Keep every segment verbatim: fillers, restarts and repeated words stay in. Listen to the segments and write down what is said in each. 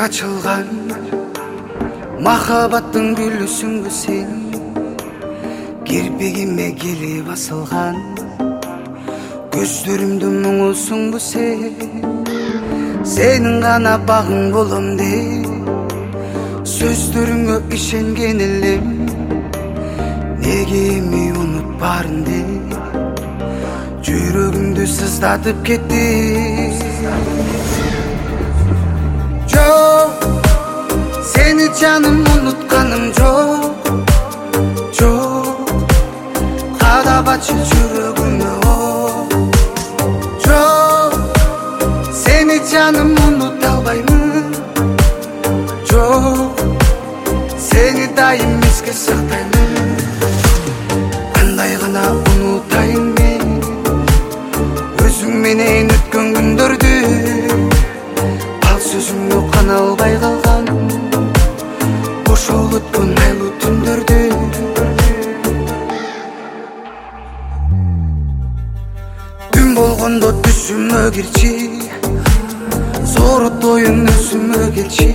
ачылган махабаттың гүлүсүңбү сен, кирпигиме келип басылган көздөрүмдүн мұңысыңбы сен. Сенин гана багың болом деп сөздөрүңө ишенген элем, неге эми унутпарын деп жүрөгүмдү сыздатып кетти. Жок, сени жаным унутканым жок, жок, кадабачы жүрөгүмө оқ. Жок, сени жаным унута албаймын, жок, сени дайым эске сактаймын. Кандай гана унутайын мен өзүң менен өткөн күндөрдү, ал сөзүңдү кана албай калгам ошол өткөн айлуу түндөрдү. Түн болгондо түсүмө кирчи, зорот оюн өзүмө келчи,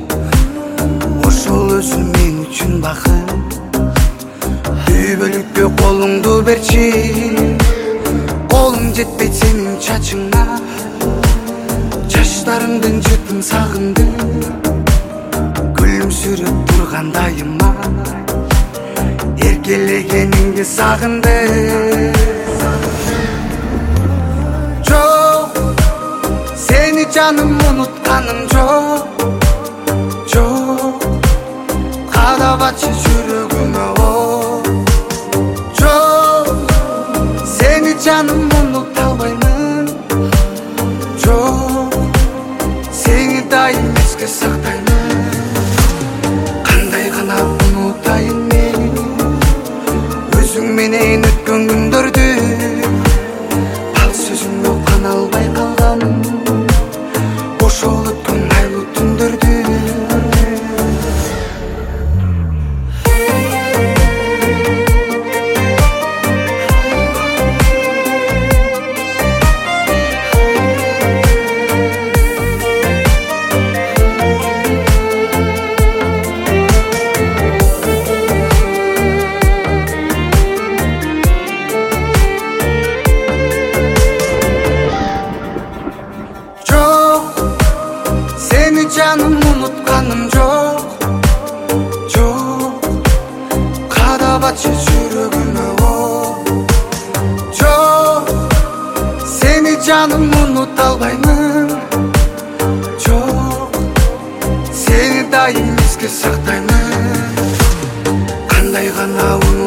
ошол өзү мен үчүн бакыт. Үйбөлүккө колуңду берчи, колуң жетпейт сенин чачыңа, чачтарыңдын жытын сагындым, күлүмсүрөп тургандайыма эркелегениңди сагындым. Жок, сени жаным унутканым жок, жок, кадабачы жүрөгүмө оқ. Жок, сени жаным унута албаймын, жок, сени дайым эске сактаймын. Кандай гана унутайын мен өзүң менен өткөн күндөрдү, ал сөзүңдү кана албай калгам ошол өткөн айлуу түндөрдү. Жаным унутканым жок, жок, кадабачы жүрөгүмө оқ. Жок, сени жаным унута албаймын, жок, сени дайым эске сактаймын. Кандай гана